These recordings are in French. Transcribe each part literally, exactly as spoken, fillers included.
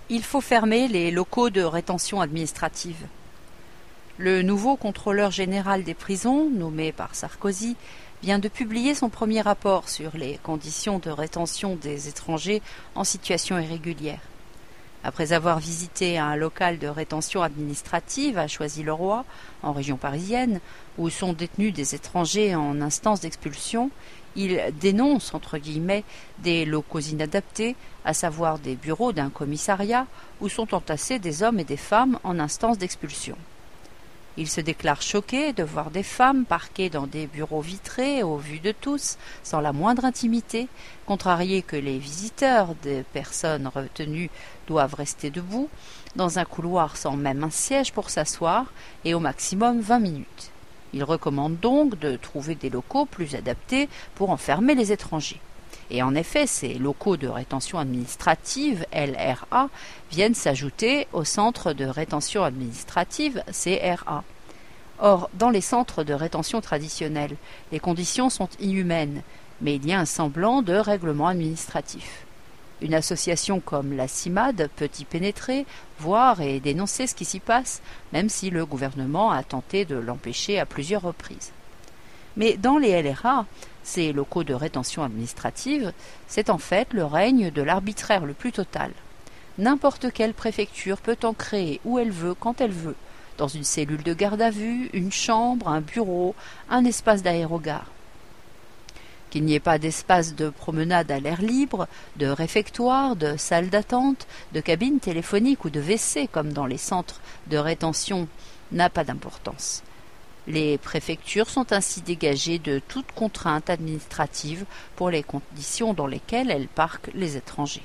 Il faut fermer les locaux de rétention administrative. Le nouveau contrôleur général des prisons, nommé par Sarkozy, vient de publier son premier rapport sur les conditions de rétention des étrangers en situation irrégulière. Après avoir visité un local de rétention administrative à Choisy-le-Roi, en région parisienne, où sont détenus des étrangers en instance d'expulsion, il dénonce, entre guillemets, des locaux inadaptés, à savoir des bureaux d'un commissariat où sont entassés des hommes et des femmes en instance d'expulsion. Il se déclare choqué de voir des femmes parquées dans des bureaux vitrés aux vues de tous, sans la moindre intimité, contrarié que les visiteurs des personnes retenues doivent rester debout, dans un couloir sans même un siège pour s'asseoir, et au maximum vingt minutes. Il recommande donc de trouver des locaux plus adaptés pour enfermer les étrangers. Et en effet, ces locaux de rétention administrative, L R A, viennent s'ajouter au centre de rétention administrative, C R A. Or, dans les centres de rétention traditionnels, les conditions sont inhumaines, mais il y a un semblant de règlement administratif. Une association comme la CIMAD peut y pénétrer, voir et dénoncer ce qui s'y passe, même si le gouvernement a tenté de l'empêcher à plusieurs reprises. Mais dans les L R A, ces locaux de rétention administrative, c'est en fait le règne de l'arbitraire le plus total. N'importe quelle préfecture peut en créer où elle veut, quand elle veut, dans une cellule de garde à vue, une chambre, un bureau, un espace d'aérogare. Qu'il n'y ait pas d'espace de promenade à l'air libre, de réfectoire, de salle d'attente, de cabine téléphonique ou de W C comme dans les centres de rétention n'a pas d'importance. Les préfectures sont ainsi dégagées de toute contrainte administrative pour les conditions dans lesquelles elles parquent les étrangers.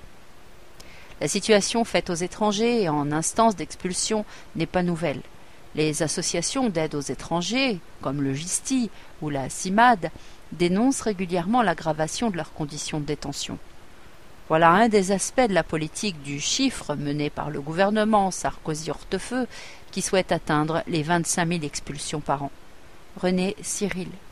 La situation faite aux étrangers en instance d'expulsion n'est pas nouvelle. Les associations d'aide aux étrangers, comme le GISTI ou la CIMAD, dénoncent régulièrement l'aggravation de leurs conditions de détention. Voilà un des aspects de la politique du chiffre menée par le gouvernement Sarkozy-Hortefeux qui souhaite atteindre les vingt-cinq mille expulsions par an. René Cyril.